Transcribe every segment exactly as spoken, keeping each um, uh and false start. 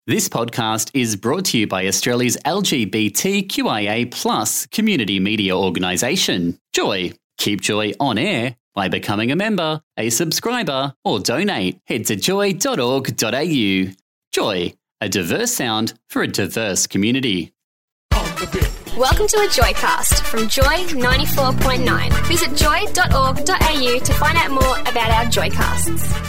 This podcast is brought to you by Australia's L G B T Q I A plus community media organisation, Joy. Keep Joy on air by becoming a member, a subscriber, or donate. Head to joy dot org dot a u. Joy, a diverse sound for a diverse community. Welcome to a Joycast from Joy ninety-four point nine. Visit joy dot org dot a u to find out more about our Joycasts.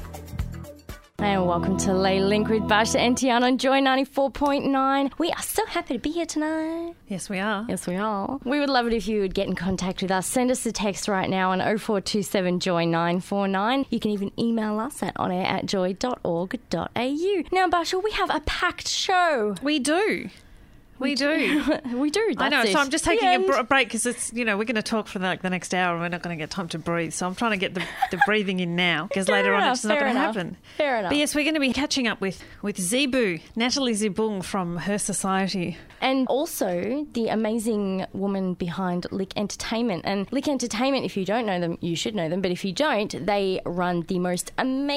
And welcome to Lay Link with Basha and Tiana on Joy ninety-four point nine. We are so happy to be here tonight. Yes, we are. Yes, we are. We would love it if you would get in contact with us. Send us a text right now on oh four two seven joy nine four nine. You can even email us at onair at joy dot org dot a u. Now, Basha, we have a packed show. We do. We do. we do. That's I know. it. So I'm just taking The a end. br- break because it's, you know, we're going to talk for like the next hour and we're not going to get time to breathe. So I'm trying to get the, the breathing in now because Fair later on enough, it's not fair going to enough. happen. Fair enough. But yes, we're going to be catching up with, with Zebu, Natalie Zibung from Her Society. And also the amazing woman behind Lick Entertainment. And Lick Entertainment, if you don't know them, you should know them. But if you don't, they run the most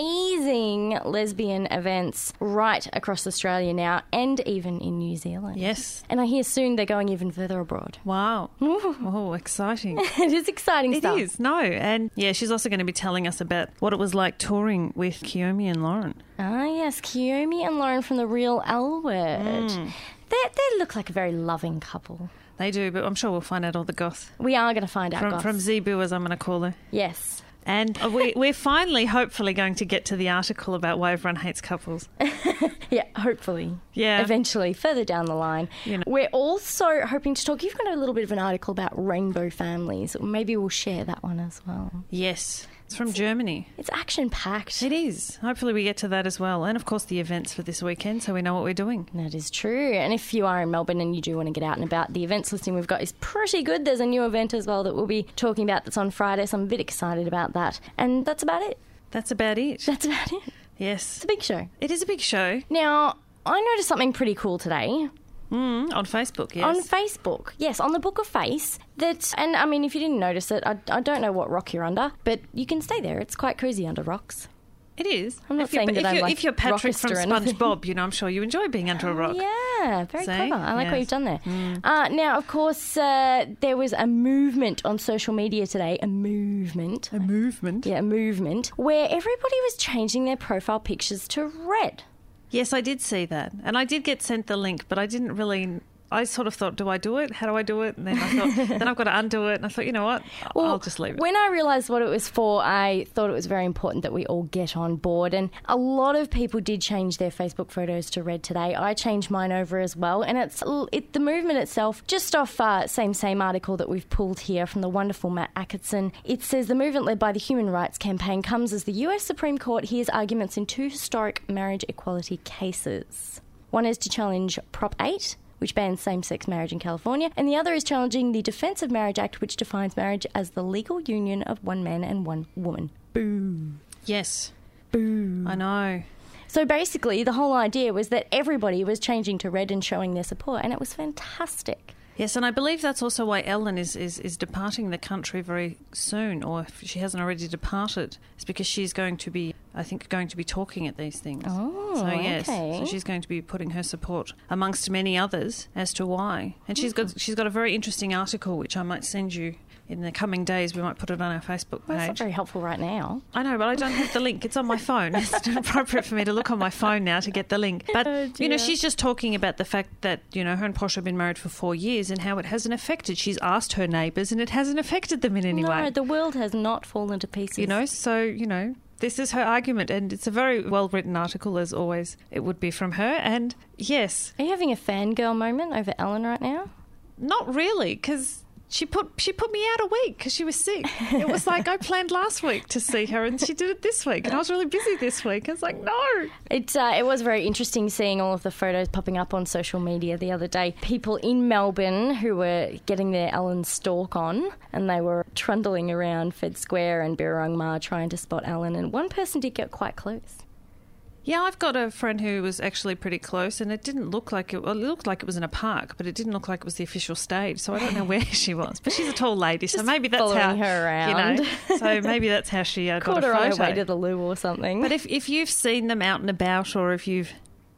amazing lesbian events right across Australia now and even in New Zealand. Yes. And I hear soon they're going even further abroad. Wow. Oh, exciting. It is exciting It stuff. is, no. And yeah, she's also going to be telling us about what it was like touring with Kiyomi and Lauren. Ah, yes. Kiyomi and Lauren from The Real L Word. Mm. They, they look like a very loving couple. They do, but I'm sure we'll find out all the goth. We are going to find out, From, goss. from Zebu, as I'm going to call her. Yes. And we, we're finally, hopefully, going to get to the article about why everyone hates couples. Yeah, hopefully. Yeah. Eventually, further down the line. You know. We're also hoping to talk, you've got a little bit of an article about rainbow families. Maybe we'll share that one as well. Yes. It's from Germany. It's action-packed. It is. Hopefully we get to that as well. And, of course, the events for this weekend so we know what we're doing. That is true. And if you are in Melbourne and you do want to get out and about, the events listing we've got is pretty good. There's a new event as well that we'll be talking about that's on Friday, so I'm a bit excited about that. And that's about it. That's about it. That's about it. Yes. It's a big show. It is a big show. Now, I noticed something pretty cool today. Mm, on Facebook, yes. On Facebook, yes, on the Book of Face. That, and I mean, if you didn't notice it, I, I don't know what rock you're under, but you can stay there. It's quite cosy under rocks. It is. I'm not if you're, saying that if I'm you're, like if you're Patrick from rockist or anything. SpongeBob, you know, I'm sure you enjoy being under a rock. Yeah, very See? clever. I like what Yes. you've done there. Mm. Uh, now, of course, uh, there was a movement on social media today. A movement. A movement. Yeah, a movement where everybody was changing their profile pictures to red. Yes, I did see that. And I did get sent the link, but I didn't really... I sort of thought, do I do it? How do I do it? And then I thought, then I've got to undo it. And I thought, you know what? Well, I'll just leave it. When I realised what it was for, I thought it was very important that we all get on board. And a lot of people did change their Facebook photos to red today. I changed mine over as well. And it's it, the movement itself, just off uh, same, same article that we've pulled here from the wonderful Matt Atkinson, it says the movement led by the Human Rights Campaign comes as the U S Supreme Court hears arguments in two historic marriage equality cases. One is to challenge Prop eight, which bans same-sex marriage in California, and the other is challenging the Defence of Marriage Act, which defines marriage as the legal union of one man and one woman. Boo. Yes. Boo. I know. So basically, the whole idea was that everybody was changing to red and showing their support, and it was fantastic. Yes, and I believe that's also why Ellen is, is, is departing the country very soon, or if she hasn't already departed, it's because she's going to be, I think, going to be talking at these things. Oh, so yes, okay. so she's going to be putting her support amongst many others as to why. And she's got she's got a very interesting article which I might send you in the coming days. We might put it on our Facebook Well, that's not page. very helpful right now. I know, but I don't have the link. It's on my phone. It's not appropriate for me to look on my phone now to get the link. But, Oh, you know, dear. she's just talking about the fact that, you know, her and Posh have been married for four years and how it hasn't affected. She's asked her neighbours and it hasn't affected them in any no, way. the world has not fallen to pieces. You know, so, you know, this is her argument and it's a very well-written article, as always it would be from her. And, yes, Are you having a fangirl moment over Ellen right now? not really, because... She put she put me out a week because she was sick. It was like I planned last week to see her and she did it this week and I was really busy this week. I was like, no. It, uh, it was very interesting seeing all of the photos popping up on social media the other day. People in Melbourne who were getting their Ellen stalk on and they were trundling around Fed Square and Birrong Ma trying to spot Ellen, and one person did get quite close. Yeah, I've got a friend who was actually pretty close, and it didn't look like it. Well, it looked like it was in a park, but it didn't look like it was the official stage. So I don't know where she was, but she's a tall lady, so Just maybe that's following how her around. You know, so maybe that's how she uh, got Caught a her on her photo. way to the loo or something. But if if you've seen them out and about, or if you've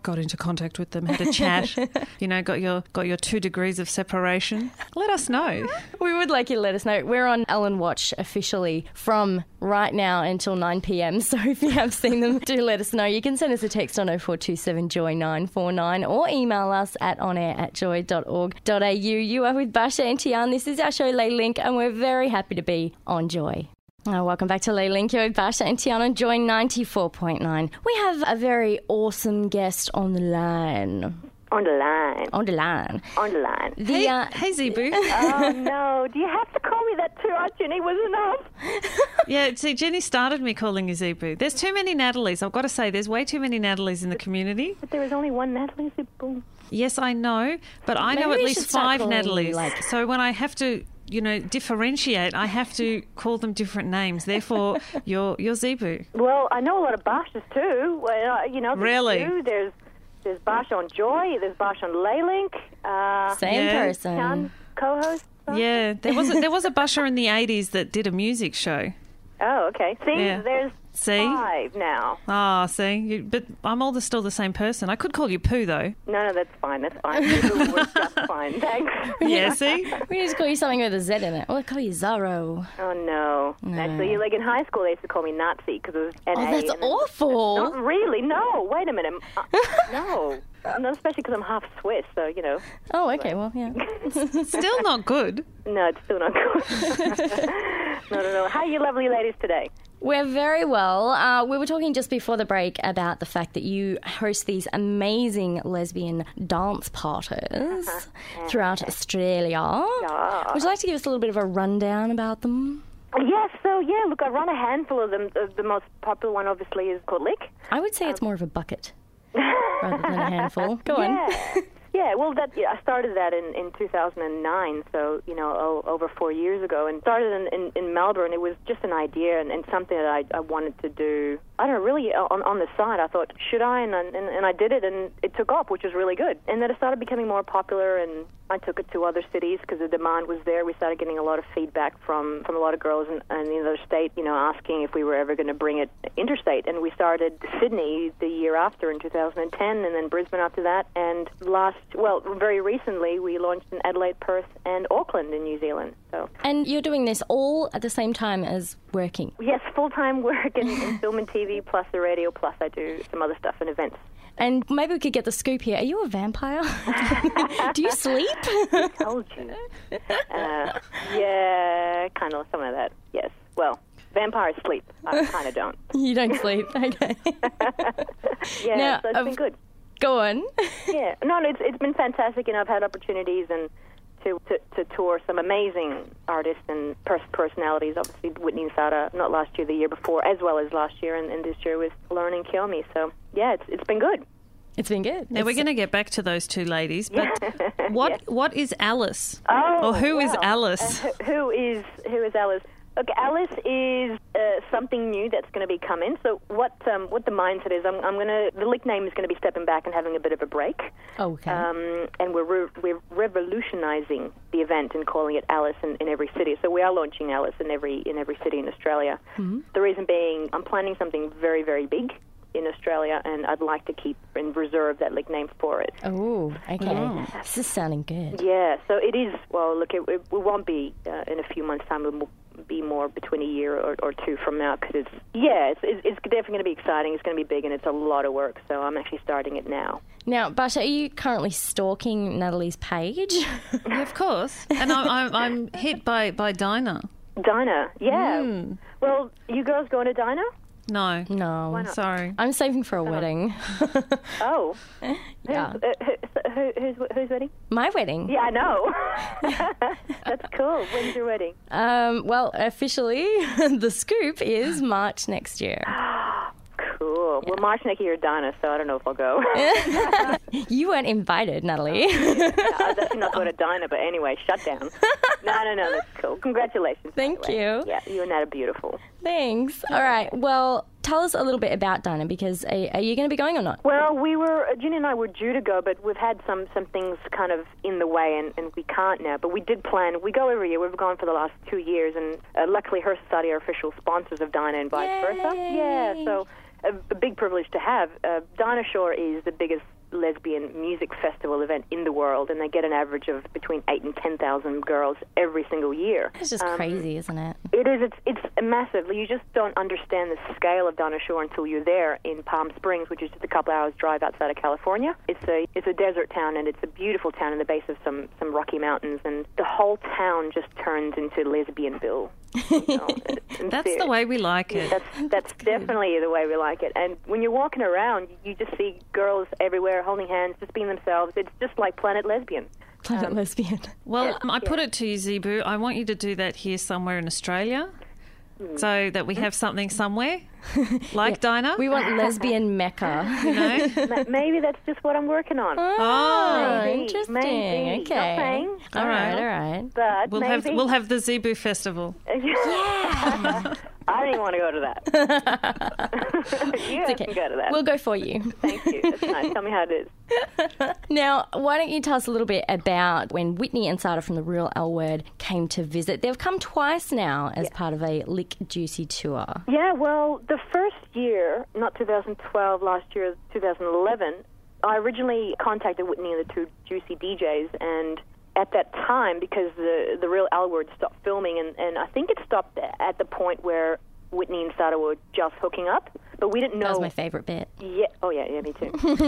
got into contact with them, had a chat, you know, got your got your two degrees of separation, let us know. We would like you to let us know. We're on Ellen Watch officially from right now until nine p.m. So if you have seen them, do let us know. You can send us a text on oh four two seven joy nine four nine or email us at onair at joy dot org dot a u. You are with Basha and Tian. This is our show, Lay Link, and we're very happy to be on Joy. Oh, welcome back to Lay Link. You're with Basha and Tian on Joy ninety-four point nine. We have a very awesome guest on the line. On the line. On the line. On the line. The, Hey, uh, hey Zebu. Oh, no. Do you have to call me that too? Oh, Jenny was enough. Yeah, see, Jenny started me calling you Zebu. There's too many Natalies. I've got to say, there's way too many Natalies in the community. But there is only one Natalie Zibu. Yes, I know, but I Maybe know at we least should start five calling you, Natalies. like- So when I have to, you know, differentiate, I have to call them different names. Therefore, you're you're Zebu. Well, I know a lot of Bashas too. Well, uh, you know, there's Really? you, There's there's Bash on Joy. There's Bash on Laylink. Uh, Same Yeah. person. Tian, co-host. Yeah, there was a, there was a busher in the eighties that did a music show. Oh, okay. See, Yeah. there's See? five now. Ah, see, you, but I'm all the, still the same person. I could call you Pooh though. No, no, that's fine. That's fine. It works just fine. Thanks. Yeah, see. We need to call you something with a Z in it. We'll call you Zorro. Oh, no. Actually, like in high school, they used to call me Nazi because it was N A. Oh, that's and then- awful. Not really. No. Wait a minute. Uh, no. No, especially because I'm half Swiss, so, you know. Oh, okay, well, yeah. Still not good. No, it's still not good. no, no, no. How are you lovely ladies today? We're very well. Uh, we were talking just before the break about the fact that you host these amazing lesbian dance parties throughout Australia. Yeah. Would you like to give us a little bit of a rundown about them? Yes, so, yeah, look, I run a handful of them. The, the most popular one, obviously, is called Lick. I would say it's more of a bucket rather than a handful. Go on. Yeah. Yeah, well, that yeah, I started that in, in two thousand nine, so, you know, o- over four years ago, and started in, in, in Melbourne. It was just an idea and, and something that I, I wanted to do. I don't know, really, on, on the side, I thought, should I? And, and, and I did it, and it took off, which was really good. And then it started becoming more popular, and I took it to other cities because the demand was there. We started getting a lot of feedback from, from a lot of girls in, in the other state, you know, asking if we were ever going to bring it interstate. And we started Sydney the year after in two thousand ten, and then Brisbane after that. And last, well, very recently, we launched in Adelaide, Perth, and Auckland in New Zealand. So And you're doing this all at the same time as working. yes, full-time work in, in film and T V, plus the radio, plus I do some other stuff and events. And maybe we could get the scoop here. Are you a vampire? Do you sleep? Told you. Uh, yeah, kind of something like that. Yes. Well, vampires sleep. I kind of don't. You don't sleep. Okay. Yeah, Now, so it's um, been good. Go on. Yeah. No, no, it's it's been fantastic, and I've had opportunities and to, to, to tour some amazing artists and pers- personalities. Obviously, Whitney Sada, not last year, the year before, as well as last year, and, and this year with Lauren and Kill Me. So, yeah, it's it's been good. It's been good. Now, we're going to get back to those two ladies, but what Yes. what is Alice? Oh, or who is well, Alice? uh, who- who is who is Alice? Look, Alice is uh, something new that's going to be coming. So what um, what the mindset is, I'm, I'm going to the Lick name is going to be stepping back and having a bit of a break. Okay. Um, and we're re- we're revolutionising the event and calling it Alice in, in every city. So we are launching Alice in every in every city in Australia. Mm-hmm. The reason being, I'm planning something very very big in Australia, and I'd like to keep and reserve that Lick name for it. Oh, okay. This is sounding good. Yeah, so it is, well, look, it, it, it won't be uh, in a few months' time. It will be more between a year or, or two from now, because it's, yeah, it's, it's, it's definitely going to be exciting. It's going to be big, and it's a lot of work, so I'm actually starting it now. Now, Basha, are you currently stalking Natalie's page? Yeah, of course. And I'm, I'm, I'm hit by, by Dinah. Dinah, yeah. Well, you girls going to Dinah? No. No. Why not? Sorry. I'm saving for a wedding. Oh. Yeah. Who's, uh, who, who, who's, who's wedding? My wedding? Yeah, I know. That's cool. When's your wedding? Um, well, officially, the scoop is March next year. Cool. Well, March next year, Dinah, so I don't know if I'll go. You weren't invited, Natalie. I was actually not going to Dinah, but anyway, shut down. No, no, no, that's cool. Congratulations. Thank by the way. you. Yeah, you and Nat are beautiful. Thanks. All right. Well, tell us a little bit about Dinah, because are, are you going to be going or not? Well, we were, Ginny and I were due to go, but we've had some, some things kind of in the way, and, and we can't now. But we did plan. We go every year. We've gone for the last two years, and uh, luckily Her Society are official sponsors of Dinah and vice Yay. versa. Yeah, so a, a big privilege to have. Uh, Dinah Shore is the biggest lesbian music festival event in the world, and they get an average of between eight and ten thousand girls every single year. It's just um, crazy, isn't it? It is. It's it's massive. You just don't understand the scale of Dinah Shore until you're there in Palm Springs, which is just a couple hours drive outside of California. It's a it's a desert town, and it's a beautiful town in the base of some some Rocky Mountains, and the whole town just turns into Lesbianville. You know, that's the way we like it. That's that's, that's definitely the way we like it. And when you're walking around, you just see girls everywhere holding hands, just being themselves. It's just like Planet Lesbian. Planet um, Lesbian. Well, yeah, um, I yeah. put it to you, Zebu. I want you to do that here somewhere in Australia, mm. so that we have something somewhere, like yeah. Dinah. We want lesbian Mecca. You know? Maybe that's just what I'm working on. Oh, oh maybe, interesting. Maybe. Okay. Not saying. All right, all right. But we'll maybe. have we'll have the Zebu Festival. Yeah. I didn't want to go to that. You it's okay. can go to that. We'll go for you. Thank you. That's nice. Tell me how it is. Now, why don't you tell us a little bit about when Whitney and Sada from The Real L Word came to visit? They've come twice now as yeah. part of a Lick Juicy tour. Yeah, well, the first year, not two thousand twelve, last year, two thousand eleven, I originally contacted Whitney and the two Juicy D Js, and at that time, because the the Real L Word stopped filming, and, and I think it stopped at the point where Whitney and Sada were just hooking up, but we didn't know. That was my favourite bit. Yeah. Oh yeah, yeah, me too.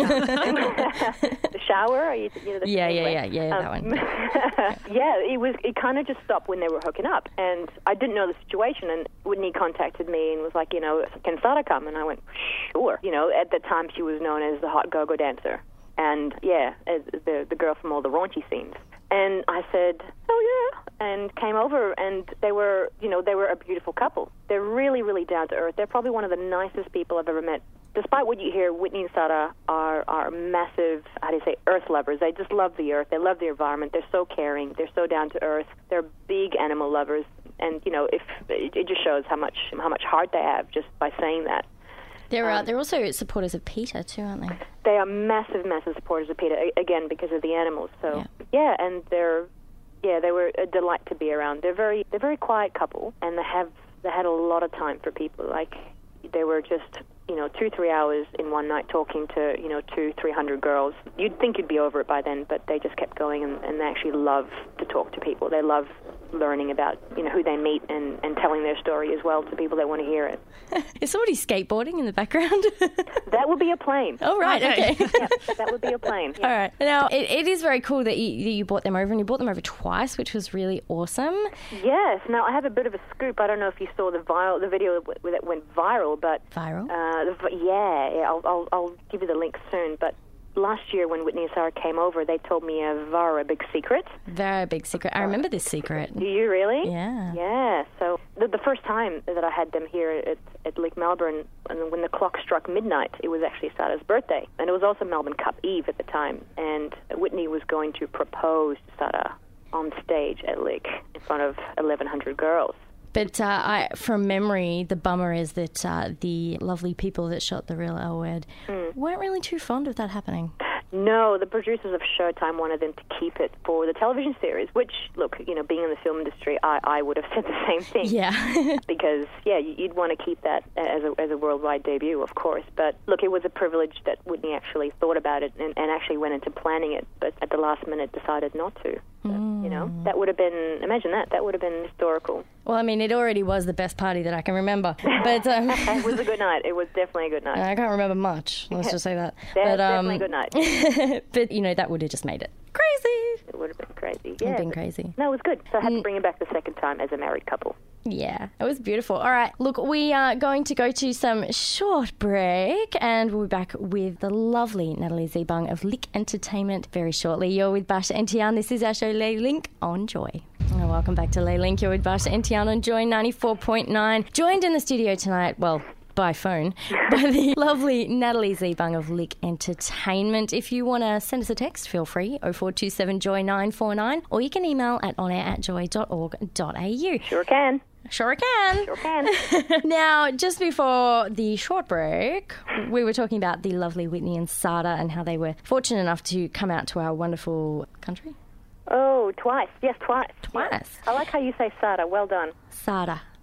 The shower, are you, you know, the yeah, yeah, anyway. yeah, yeah, um, that one. Yeah, it was. It kind of just stopped when they were hooking up, and I didn't know the situation. And Whitney contacted me and was like, you know, can Sada come? And I went, sure. You know, at the time she was known as the hot go-go dancer, and yeah, as the the girl from all the raunchy scenes. And I said, oh, yeah, and came over, and they were, you know, they were a beautiful couple. They're really, really down to earth. They're probably one of the nicest people I've ever met. Despite what you hear, Whitney and Sada are, are massive, how do you say, earth lovers. They just love the earth. They love the environment. They're so caring. They're so down to earth. They're big animal lovers. And, you know, if it just shows how much how much heart they have just by saying that. They're uh, they're also supporters of PETA too, aren't they? They are massive, massive supporters of PETA, again, because of the animals. So, yeah, yeah and they're, yeah, they were a delight to be around. They're very, they're a very quiet couple, and they have, they had a lot of time for people. Like, they were just, you know, two, three hours in one night talking to, you know, two, three hundred girls. You'd think you'd be over it by then, but they just kept going, and, and they actually love to talk to people. They love learning about, you know, who they meet and, and telling their story as well to people that want to hear it. Is somebody skateboarding in the background? That would be a plane. Oh, right, okay. okay. Yeah, that would be a plane. Yeah. All right. Now, it, it is very cool that you, that you brought them over, and you brought them over twice, which was really awesome. Yes. Now, I have a bit of a scoop. I don't know if you saw the viral, the video that went viral, but... Viral? Uh, the, yeah, yeah I'll, I'll, I'll give you the link soon, but... Last year when Whitney and Sada came over, they told me a very big secret. Very big secret. I remember this secret. Do you really? Yeah. Yeah. So the, the first time that I had them here at, at Lake Melbourne, and when the clock struck midnight, it was actually Sada's birthday. And it was also Melbourne Cup Eve at the time. And Whitney was going to propose to Sada on stage at Lake in front of eleven hundred girls. But uh, I, from memory, the bummer is that uh, the lovely people that shot The Real L Word mm. weren't really too fond of that happening. No, the producers of Showtime wanted them to keep it for the television series, which, look, you know, being in the film industry, I, I would have said the same thing. Yeah. Because, yeah, you'd want to keep that as a, as a worldwide debut, of course. But, look, it was a privilege that Whitney actually thought about it and, and actually went into planning it, but at the last minute decided not to. Mm. You know, that would have been, imagine that, that would have been historical. Well, I mean, it already was the best party that I can remember. But um, it was a good night. It was definitely a good night. I can't remember much. Let's just say that. That's but, um, definitely a good night. But, you know, that would have just made it crazy. It would have been crazy. It would yeah, have been crazy. No, it was good. So I had to bring it back the second time as a married couple. Yeah, it was beautiful. All right, look, we are going to go to some short break, and we'll be back with the lovely Natalie Zebung of Lick Entertainment very shortly. You're with Basha Entian. This is our show Lay Link on Joy. And welcome back to Lay Link. You're with Basha Entian on Joy ninety-four point nine. Joined in the studio tonight, well, by phone, by the lovely Natalie Zebung of Lick Entertainment. If you want to send us a text, feel free, oh four two seven joy nine four nine, or you can email at onair at joy dot org dot a u. Sure can. Sure can. Sure can. Now, just before the short break, we were talking about the lovely Whitney and Sada and how they were fortunate enough to come out to our wonderful country. Oh, twice. Yes, twice. Twice. Yes. I like how you say Sada. Well done. Sada.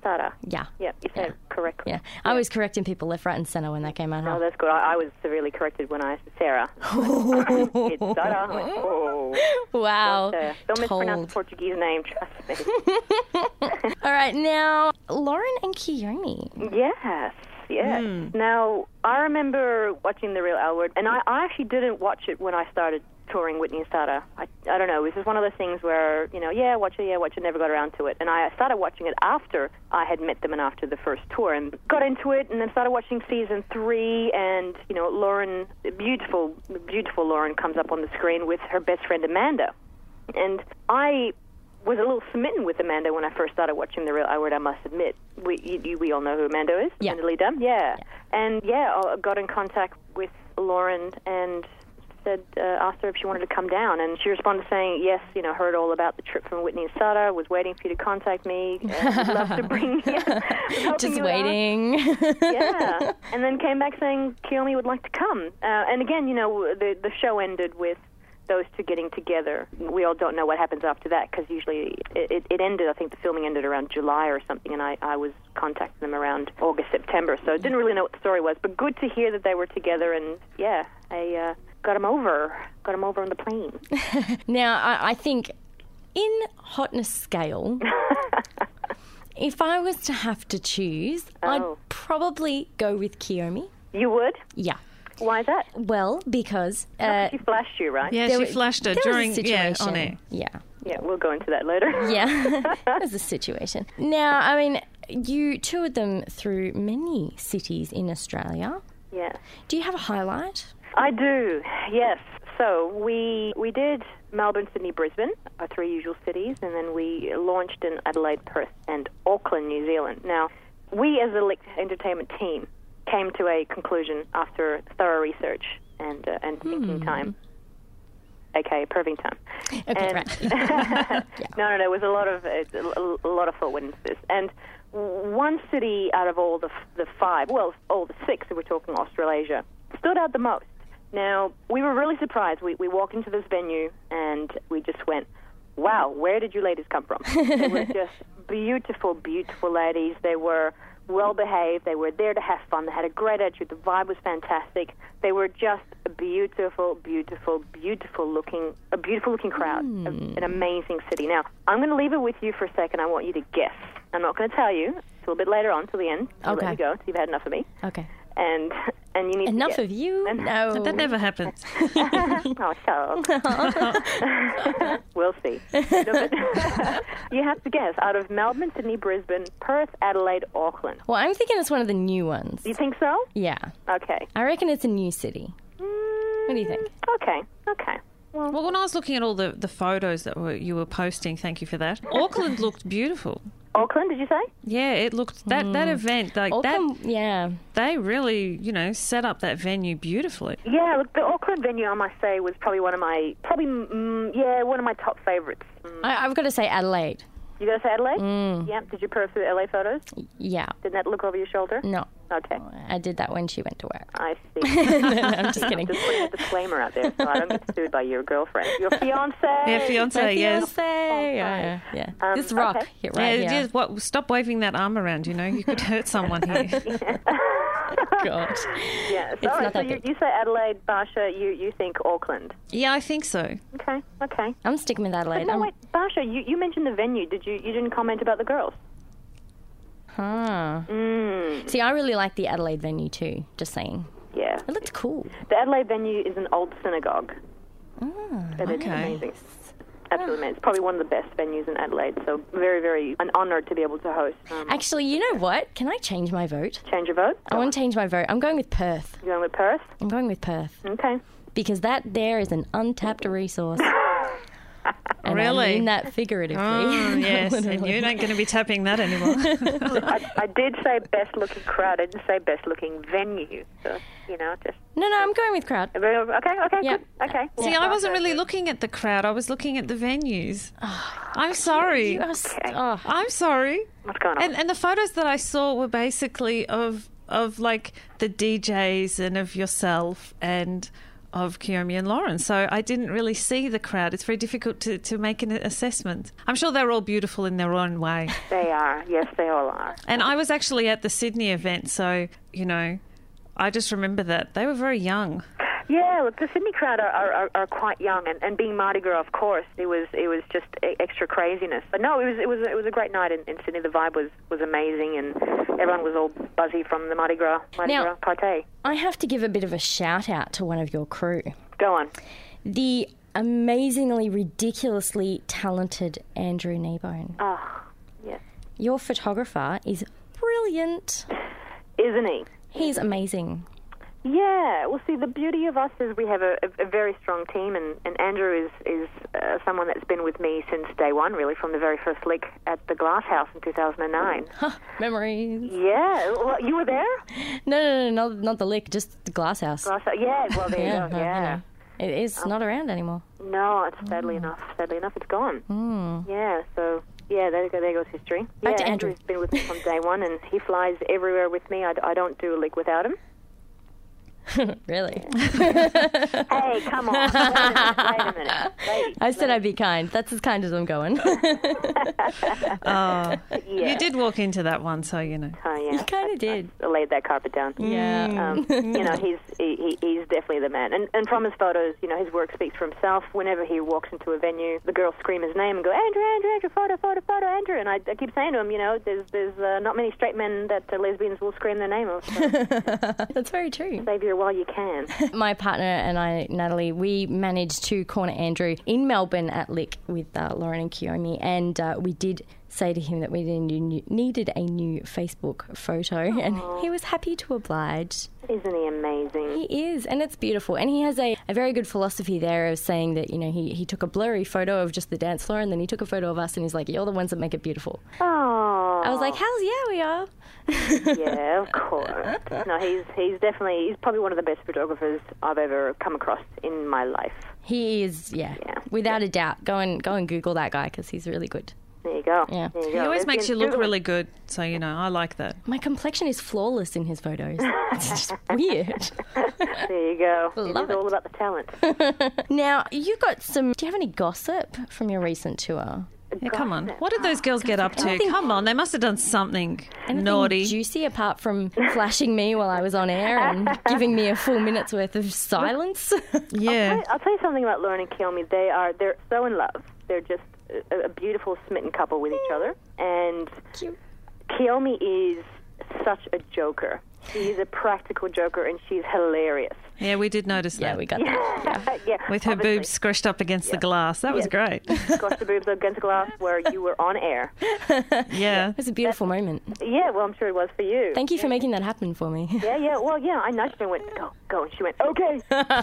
Sada. Yeah. Yeah, you said Yeah. it correctly. Yeah. I was correcting people left, right, and centre when that came out. Oh, Huh? that's good. I, I was severely corrected when I said Sarah. It's Sada. I'm like, oh. Wow. Don't, uh, don't mispronounce Told. the Portuguese name, trust me. All right, now Lauren and Kiyomi. Yes, yes. Now, I remember watching The Real L Word, and I, I actually didn't watch it when I started touring Whitney and Sada. I, I don't know, it was just one of those things where, you know, yeah, watch it, yeah, watch it, never got around to it. And I started watching it after I had met them and after the first tour, and got into it, and then started watching season three, and, you know, Lauren, beautiful, beautiful Lauren comes up on the screen with her best friend Amanda. And I was a little smitten with Amanda when I first started watching The Real L Word, I must admit. We you, we all know who Amanda is. Yeah. Amanda Lee Dunn. Yeah. yeah. And, yeah, I got in contact with Lauren and said, uh, asked her if she wanted to come down. And she responded saying, yes, you know, heard all about the trip from Whitney and Sada, was waiting for you to contact me. Uh, would love to bring you. Just waiting. Yeah. And then came back saying Kiyomi would like to come. Uh, and again, you know, the, the show ended with those two getting together. We all don't know what happens after that because usually it, it, it ended, I think the filming ended around July or something, and I, I was contacting them around August, September, so I didn't really know what the story was, but good to hear that they were together, and yeah, I uh, got them over, got them over on the plane. Now, I, I think in hotness scale, if I was to have to choose, Oh. I'd probably go with Kiyomi. You would? Yeah. Why is that? Well, because uh, She flashed you, right? Yeah, there she wa- flashed her there was a during, yeah, situation. on air. Yeah. Yeah, we'll go into that later. Yeah, there's a situation. Now, I mean, you toured them through many cities in Australia. Yeah. Do you have a highlight? I do, yes. So we we did Melbourne, Sydney, Brisbane, our three usual cities, and then we launched in Adelaide, Perth, and Auckland, New Zealand. Now, we as the Lick Entertainment team came to a conclusion after thorough research and uh, and thinking time, aka perving time. Okay, and right. no, no, no. It was a lot of a, a lot of thought went into this, and one city out of all the the five, well, all the six that we're talking Australasia, stood out the most. Now, we were really surprised. We we walked into this venue and we just went, wow, where did you ladies come from? They were just beautiful, beautiful ladies. They were well-behaved. They were there to have fun. They had a great attitude. The vibe was fantastic. They were just a beautiful, beautiful, beautiful-looking, a beautiful-looking crowd, Mm. a, an amazing city. Now, I'm going to leave it with you for a second. I want you to guess. I'm not going to tell you. It's a little bit later on, till the end. I'll Okay. let you go. So you've had enough of me. Okay. And and you need Enough to guess. of you? And- No. That never happens. Oh, shut up. We'll see. No, but you have to guess. Out of Melbourne, Sydney, Brisbane, Perth, Adelaide, Auckland. Well, I'm thinking it's one of the new ones. You think so? Yeah. Okay. I reckon it's a new city. What do you think? Okay. Okay. Well, when I was looking at all the, the photos that were, you were posting, thank you for that, Auckland looked beautiful. Auckland, did you say? Yeah, it looked, that, that event, like Auckland, that, yeah. they really, you know, set up that venue beautifully. Yeah, look, the Auckland venue, I must say, was probably one of my, probably, mm, yeah, one of my top favourites. Mm. I, I've got to say Adelaide. You go to Adelaide? Mm. Yeah. Did you peruse through the L A photos? Yeah. Didn't that look over your shoulder? No. Okay. I did that when she went to work. I see. no, no, I'm just kidding. Just putting a disclaimer out there so I don't get sued by your girlfriend. Your fiance. Yeah, fiance, My yes. fiancé. Yeah, yeah. yeah. Um, this rock. okay. Here, right yeah, here. just, what, stop waving that arm around, you know, you could hurt someone here. God. Yeah. So, It's all right, not so that you, big. you say Adelaide, Barsha, you, you think Auckland. Yeah, I think so. Okay, okay. I'm sticking with Adelaide. But no, I'm- wait, Barsha, you, you mentioned the venue. Did you, you didn't comment about the girls? Huh. Mm, See, I really like the Adelaide venue too, just saying. yeah. It looked cool. The Adelaide venue is an old synagogue. Ah, It is okay. amazing. Absolutely amazing. It's probably one of the best venues in Adelaide, so very, very an honour to be able to host. Um, Actually, you know what? Can I change my vote? change your vote? I want to change my vote. I'm going with Perth. You going with Perth? I'm going with Perth. Okay. Because that there is an untapped resource. And Really? I mean that figuratively. Oh, yes, and Literally. you ain't going to be tapping that anymore. I, I did say best looking crowd. I didn't say best looking venue. So, you know, just... No, no, I'm going with crowd. Okay, okay, Yeah. good. Okay. See, Well, I wasn't Barsha, really looking at the crowd. I was looking at the venues. I'm sorry. You are st- Okay. oh. I'm sorry. What's going on? And and the photos that I saw were basically of of like the D Js and of yourself and of Kiyomi and Lauren, so I didn't really see the crowd. It's very difficult to, to make an assessment. I'm sure they're all beautiful in their own way. They are. Yes, they all are. And I was actually at the Sydney event, so, you know, I just remember that. They were very young. Yeah, look, the Sydney crowd are, are, are quite young, and, and being Mardi Gras, of course, it was it was just extra craziness. But no, it was it was it was a great night in, in Sydney. The vibe was, was amazing, and everyone was all buzzy from the Mardi Gras Mardi Now, Gras party. I have to give a bit of a shout out to one of your crew. Go on. The amazingly, ridiculously talented Andrew Kneebone. Oh, yes. Your photographer is brilliant. Isn't he? He's amazing. Yeah, well, see, the beauty of us is we have a, a, a very strong team, and, and Andrew is is uh, someone that's been with me since day one, really, from the very first lick at the Glass House in two thousand nine. Memories. Yeah, well, you were there? No, no, no, not, not the lick, just the Glass House. Glass House, yeah, well, there yeah, you go, no, yeah. you know. It is Oh. not around anymore. No, it's sadly enough, sadly enough, it's gone. Mm. Yeah, so... Yeah, there, go, there goes history. Back yeah, to Andrew. Andrew's been with me from day one, and he flies everywhere with me. I, I don't do a lick without him. Really? Hey, come on. Wait a minute. Wait a minute. Wait, I said I'd be kind. That's as kind as I'm going. Oh, yeah. you did walk into that one, so, you know. Oh, yeah. You kind of did. I laid that carpet down. Yeah. Um, you know, he's he, he- he's definitely the man. And, and from his photos, you know, his work speaks for himself. Whenever he walks into a venue, the girls scream his name and go, Andrew, Andrew, Andrew, photo, photo, photo, Andrew. And I, I keep saying to him, you know, there's there's uh, not many straight men that uh, lesbians will scream their name of. So That's very true. save her while you can. My partner and I, Natalie, we managed to corner Andrew in Melbourne at Lick with uh, Lauren and Kiyomi, and uh, we did say to him that we needed a new Facebook photo, and he was happy to oblige. Isn't he amazing? He is, and it's beautiful. And he has a, a very good philosophy there of saying that, you know, he, he took a blurry photo of just the dance floor, and then he took a photo of us, and he's like, you're the ones that make it beautiful. Oh. I was like, hells yeah, we are. Yeah, of course. No, he's he's definitely, he's probably one of the best photographers I've ever come across in my life. He is, yeah, Yeah. without a doubt. Go and, go and Google that guy, because he's really good. There you go. Yeah. There you He go. always makes you Lesbians look Google it. really good, so, you know, I like that. My complexion is flawless in his photos. It's just weird. There you go. Love it is it. all about the talent. Now, you got some... Do you have any gossip from your recent tour? Yeah, come on. Gossip. What did those girls get up to? Anything- Come on, they must have done something Anything naughty. juicy apart from flashing me while I was on air and giving me a full minute's worth of silence? Yeah. I'll tell you something about Lauren and Kiyomi. They are, they're so in love. They're just a, a beautiful, smitten couple with each other. And Cute. Kiyomi is such a joker. She's a practical joker, and she's hilarious. Yeah, we did notice Yeah, that. we got that. Yeah. yeah, With her obviously. boobs squished up against the Yeah. glass. That was Yes. great. Squash the boobs against the glass where you were on air. Yeah. It was a beautiful moment. Yeah, well, I'm sure it was for you. Thank you for making that happen for me. Yeah, yeah. Well, yeah, I nudged her and went, go, go. And she went, okay.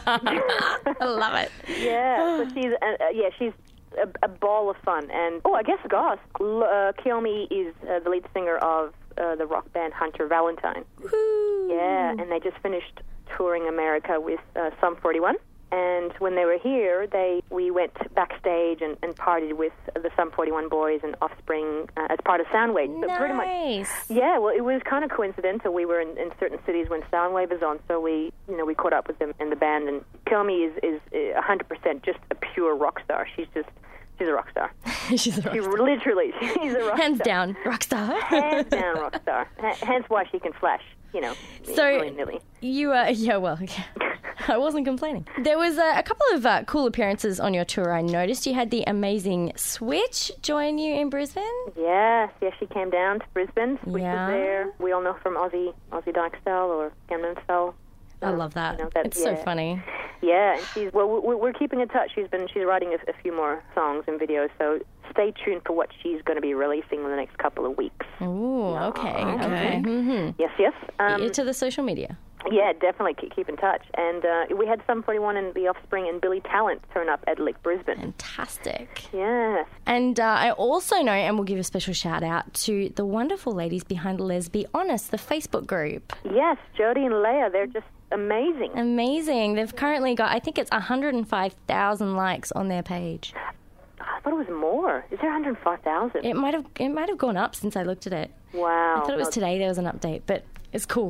I love it. Yeah, so she's, uh, uh, yeah, she's a, a ball of fun. And, oh, I guess, gosh, L- uh, Kiyomi is uh, the lead singer of uh, the rock band Hunter Valentine. Woo. Yeah, and they just finished touring America with uh, Sum forty-one. And when they were here, they we went backstage and, and partied with the Sum forty-one boys and Offspring uh, as part of Soundwave. So pretty much, Nice. yeah, well, it was kind of coincidental. We were in, in certain cities when Soundwave was on, so we, you know, we caught up with them in the band. And Kiyomi is is uh, one hundred percent just a pure rock star. She's just she's a rock star. She's a rock She star. literally, she's a rock Hands star. down, rock star. Hands down, rock star. H- hence why she can flash, you know, So willy-nilly. you, uh, yeah, well, yeah. I wasn't complaining. There was uh, a couple of uh, cool appearances on your tour. I noticed you had the amazing Switch join you in Brisbane. Yes, yes, she came down to Brisbane. We Yeah. was there. We all know from Aussie, Aussie Dyke Style or Gangnam Style. I love that. you know, that- It's so yeah. funny. Yeah, and she's well. We're, we're keeping in touch. She's been she's writing a, a few more songs and videos. So stay tuned for what she's going to be releasing in the next couple of weeks. Ooh, okay, okay. Okay. Mm-hmm. Yes, yes. Um, Into the social media. yeah, definitely keep, keep in touch. And uh, we had Sum forty-one and The Offspring and Billy Talent turn up at Lick Brisbane. Fantastic. Yes. And uh, I also know, and we'll give a special shout out to the wonderful ladies behind Let's Be Honest, the Facebook group. Yes, Jody and Leah, they're just amazing. Amazing. They've currently got, I think it's one hundred five thousand likes on their page. I thought it was more. Is there one hundred five thousand? It might have it might have gone up since I looked at it. Wow. I thought it was No, today there was an update, but it's cool.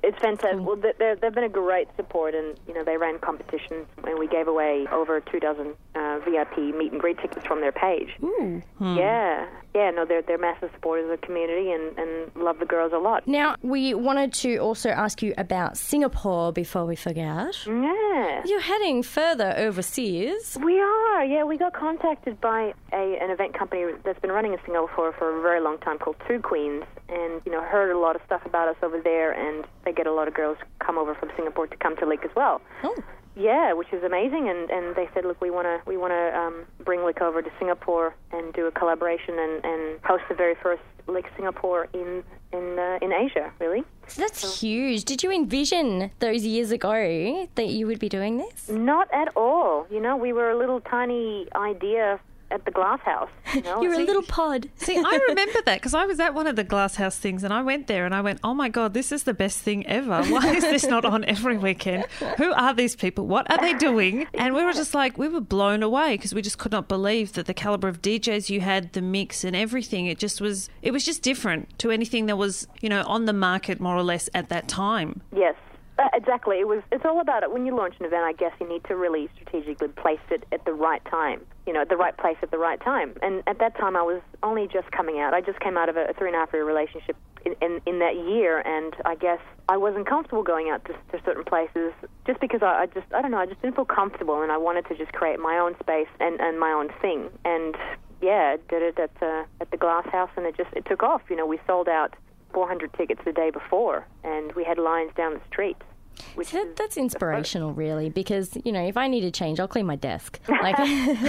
it's fantastic. Well, they're, they've been a great support, and you know they ran competitions, and we gave away over two dozen uh, V I P meet and greet tickets from their page. Ooh. Hmm. Yeah, yeah. No, they're they're massive supporters of the community, and, and love the girls a lot. Now, we wanted to also ask you about Singapore before we forget. Yeah. You're heading further overseas. We are, yeah. We got contacted by a an event company that's been running in Singapore for a very long time called Two Queens, and you know heard a lot of stuff about us over there, and they get a lot of girls come over from Singapore to come to Lick as well. Oh. Yeah, which is amazing, and, and they said, look, we want to we want to um, bring Lick over to Singapore and do a collaboration and, and host the very first Lick Singapore in in uh, in Asia, really. So that's huge. Did you envision those years ago that you would be doing this? Not at all. You know, we were a little tiny idea at the Glass House. You know? You're a little pod. See, I remember that because I was at one of the Glass House things and I went there and I went, oh my God, this is the best thing ever. Why is this not on every weekend? Who are these people? What are they doing? And we were just like, we were blown away because we just could not believe that the caliber of D Js you had, the mix and everything, it just was, it was just different to anything that was, you know, on the market more or less at that time. Yes. Uh, exactly. It was. It's all about it. When you launch an event, I guess you need to really strategically place it at the right time. You know, at the right place at the right time. And at that time, I was only just coming out. I just came out of a three and a half year relationship in, in, in that year, and I guess I wasn't comfortable going out to, to certain places just because I, I just, I don't know, I just didn't feel comfortable, and I wanted to just create my own space and, and my own thing. And yeah, did it at uh, at the Glass House, and it just it took off. You know, we sold out four hundred tickets the day before, and we had lines down the street. Which So that, that's inspirational, really, because, you know, if I need a change, I'll clean my desk. Like,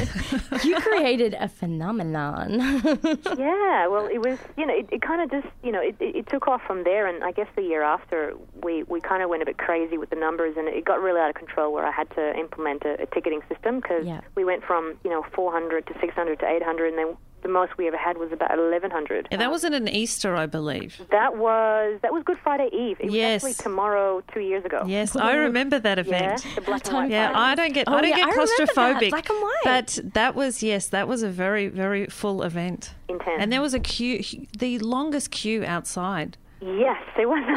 you created a phenomenon. Yeah, well, it was, you know, it, it kind of just, you know, it, it, it took off from there, and I guess the year after, we, we kind of went a bit crazy with the numbers, and it got really out of control where I had to implement a, a ticketing system, because Yeah. we went from, you know, four hundred to six hundred to eight hundred, and then the most we ever had was about eleven hundred. Yeah, that wasn't an Easter, I believe. That was that was Good Friday Eve. It was Yes. actually tomorrow two years ago. Yes, I remember that Yeah, event. the black and white Yeah, party. I don't get Oh, I don't yeah, get I remember that, claustrophobic. black and white. But that was yes, that was a very very full event. Intense. And there was a queue, the longest queue outside. Yes, it was.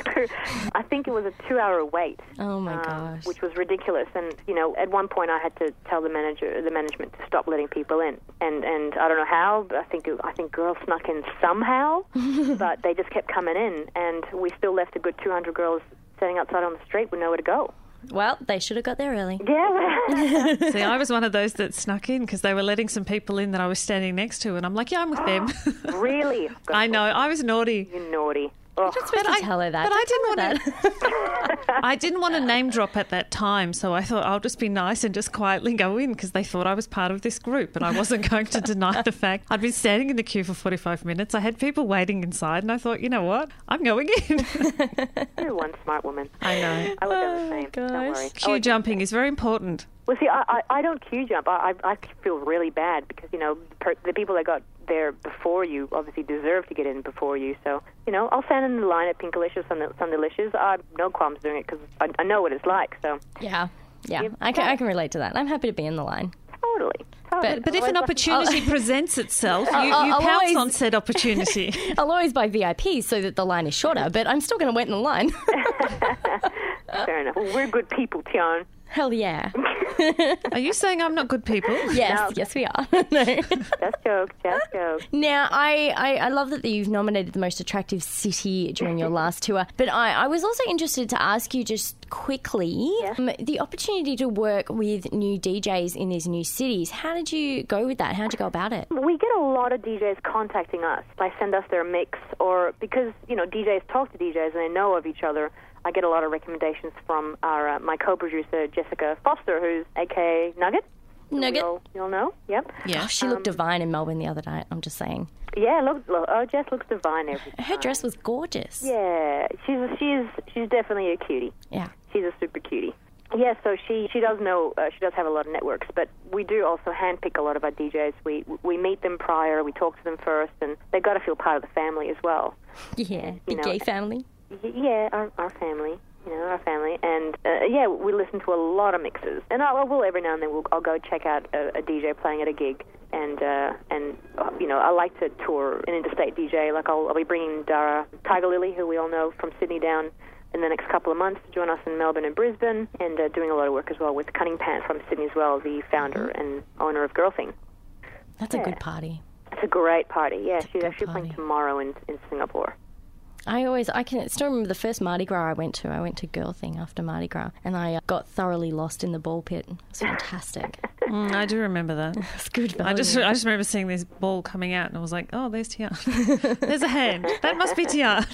I think it was a two-hour wait. Oh, my um, gosh. Which was ridiculous. And you know, at one point, I had to tell the manager, the management, to stop letting people in. And and I don't know how. But I think it, I think girls snuck in somehow, but they just kept coming in, and we still left a good two hundred girls sitting outside on the street with nowhere to go. Well, they should have got there early. Yeah. See, I was one of those that snuck in because they were letting some people in that I was standing next to, and I'm like, yeah, I'm with them. Really? I know, I was naughty. You naughty. Oh. You're not supposed to I- tell her that. but I Don't didn't tell her that. I didn't want to name drop at that time, so I thought I'll just be nice and just quietly go in because they thought I was part of this group and I wasn't going to deny the fact. I'd been standing in the queue for forty-five minutes. I had people waiting inside and I thought, you know what? I'm going in. You're one smart woman. I know. I would do Oh, the same. Don't gosh. worry. Queue Oh, jumping is very important. Well, see, I, I, I don't queue jump. I, I I feel really bad because, you know, per, the people that got there before you obviously deserve to get in before you. So, you know, I'll stand in the line at Pinkalicious and Sundelicious. I have no qualms doing it because I, I know what it's like. So, Yeah, yeah. I can, I can relate to that. I'm happy to be in the line. totally. totally. But, but if an opportunity presents itself, you, you I'll- I'll pounce always- on said opportunity. I'll always buy V I P so that the line is shorter, but I'm still going to wait in the line. Fair enough. Well, we're good people, Tian. Hell yeah. Are you saying I'm not good people? Yes, No. yes we are. No. Just joke, just joke. Now, I, I, I love that you've nominated the most attractive city during your last tour, but I, I was also interested to ask you just quickly, Yeah. um, the opportunity to work with new D Js in these new cities. How did you go with that? How did you go about it? We get a lot of D Js contacting us. They send us their mix, or because, you know, D Js talk to D Js and they know of each other. I get a lot of recommendations from our uh, my co-producer, Jessica Foster, who's a k a. Nugget. Nugget? You'll, you'll know, yep. Yeah. Oh, she looked divine in Melbourne the other night, I'm just saying. Yeah, look, look, oh, Jess looks divine every time. Her dress was gorgeous. Yeah, she's a, she's she's definitely a cutie. Yeah. She's a super cutie. Yeah, so she she does know uh, she does have a lot of networks, but we do also handpick a lot of our D Js. We we meet them prior, we talk to them first, and they've got to feel part of the family as well. Yeah, You big know, gay family. Y- Yeah, our, our family, you know, our family, and uh, yeah, we listen to a lot of mixes, and I, I will every now and then we'll, I'll go check out a, a D J playing at a gig, and uh, and uh, you know, I like to tour an interstate D J. Like I'll, I'll be bringing Dara Tiger Lily, who we all know from Sydney, down in the next couple of months to join us in Melbourne and Brisbane, and uh, doing a lot of work as well with Cunning Pant from Sydney as well, the founder and owner of Girl Thing. That's yeah. a good party. It's a great party, yeah. It's She's actually party. playing tomorrow in, in Singapore. I always, I can still remember the first Mardi Gras I went to. I went to Girl Thing after Mardi Gras, and I uh, got thoroughly lost in the ball pit. It was fantastic. Mm, I do remember that. It's good value. I just, I just remember seeing this ball coming out, and I was like, "Oh, there's Tian. There's a hand. That must be Tian."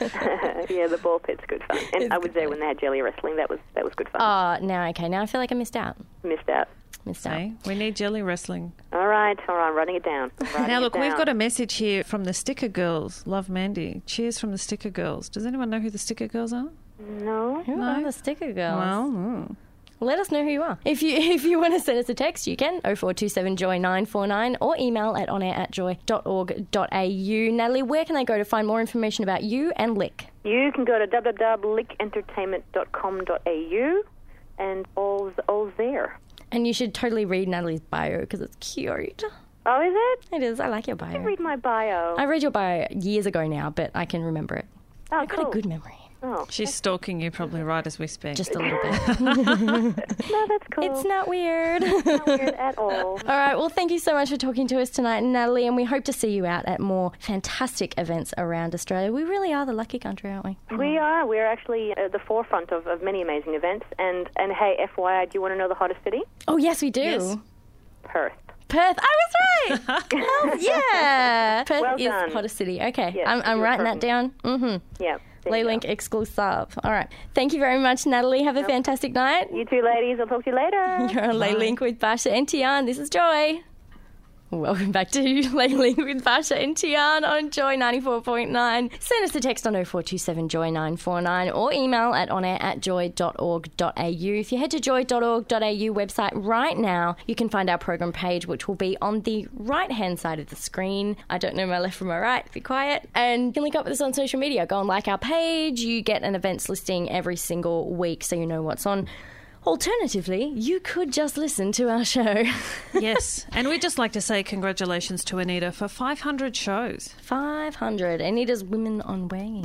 Yeah, the ball pit's good fun. And It's I was there when they had jelly wrestling. That was that was good fun. Oh, now okay. Now I feel like I missed out. Missed out. Missed out. Hey, we need jelly wrestling. All right, all right, I'm writing it down. Writing Now, it look, we've down. got a message here from the Sticker Girls. Love Mandy. Cheers from the Sticker Girls. Does anyone know who the Sticker Girls are? No. Who are the sticker girls? Well, mm. Let us know who you are. If you if you want to send us a text, you can oh four two seven joy nine four nine or email at onair at joy dot org dot a u. Natalie, where can they go to find more information about you and Lick? You can go to w w w dot lick entertainment dot com dot a u and all's, all's there. And you should totally read Natalie's bio because it's cute. Oh, is it? It is. I like your I bio. read my bio. I read your bio years ago now, but I can remember it. oh, I've got cool. a good memory. Oh, She's stalking you probably right as we speak. Just a little bit. no, that's cool. It's not weird. not weird at all. All right, well, thank you so much for talking to us tonight, Natalie, and we hope to see you out at more fantastic events around Australia. We really are the lucky country, aren't we? We are. We're actually at the forefront of, of many amazing events. And, and hey, F Y I, do you want to know the hottest city? Oh, yes, we do. Yes. Perth. Perth. I was right. Hell yeah. Perth Well is done. the hottest city. Okay, Yes, I'm, I'm you're writing that perfect. down. Mm-hmm. Yeah. there you Laylink go. exclusive. All right. Thank you very much, Natalie. Have a fantastic night. You two ladies. I'll talk to you later. You're on Laylink with Basha and Tian. This is Joy. Welcome back to Laylink with Basha and Tian on Joy ninety-four point nine. Send us a text on oh four two seven joy nine four nine or email at onair at joy dot org dot a u. If you head to joy dot org dot a u website right now, you can find our program page, which will be on the right-hand side of the screen. I don't know my left from my right, be quiet. And you can link up with us on social media. Go and like our page. You get an events listing every single week so you know what's on. Alternatively, you could just listen to our show. Yes, and we'd just like to say congratulations to Anita for five hundred shows. five hundred. Anita's Women on Wings.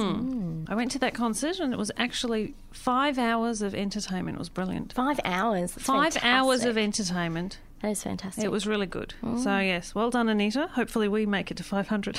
Mm. I went to that concert and it was actually five hours of entertainment. It was brilliant. Five hours. That's Five fantastic. hours of entertainment. That is fantastic. It was really good. So, yes, well done, Anita. Hopefully we make it to five hundred.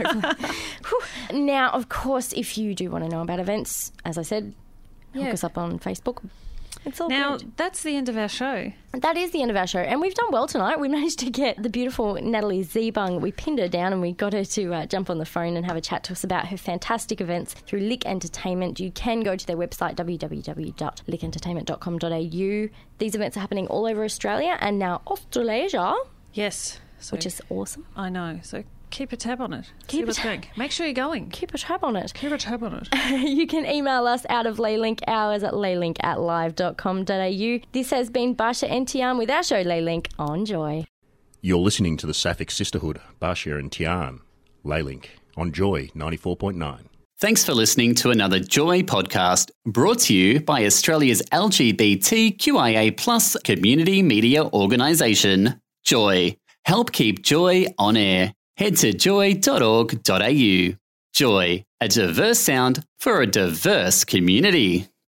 Now, of course, if you do want to know about events, as I said, Yeah. hook us up on Facebook. It's all Now, good. that's the end of our show. That is the end of our show, and we've done well tonight. We managed to get the beautiful Natalie Zebung. We pinned her down and we got her to uh, jump on the phone and have a chat to us about her fantastic events through Lick Entertainment. You can go to their website, w w w dot lick entertainment dot com dot a u. These events are happening all over Australia and now Australasia, Yes. So, which is awesome. I know. So keep a tab on it. See Keep a what's tab. going. Make sure you're going. Keep a tab on it. Keep a tab on it. You can email us out of Laylink hours at laylink at live dot com dot a u. This has been Basha and Tian with our show Laylink on Joy. You're listening to the Sapphic Sisterhood, Basha and Tian, Laylink, on Joy ninety-four point nine. Thanks for listening to another Joy podcast brought to you by Australia's L G B T Q I A plus community media organisation, Joy. Help keep Joy on air. Head to joy dot org dot a u. Joy, a diverse sound for a diverse community.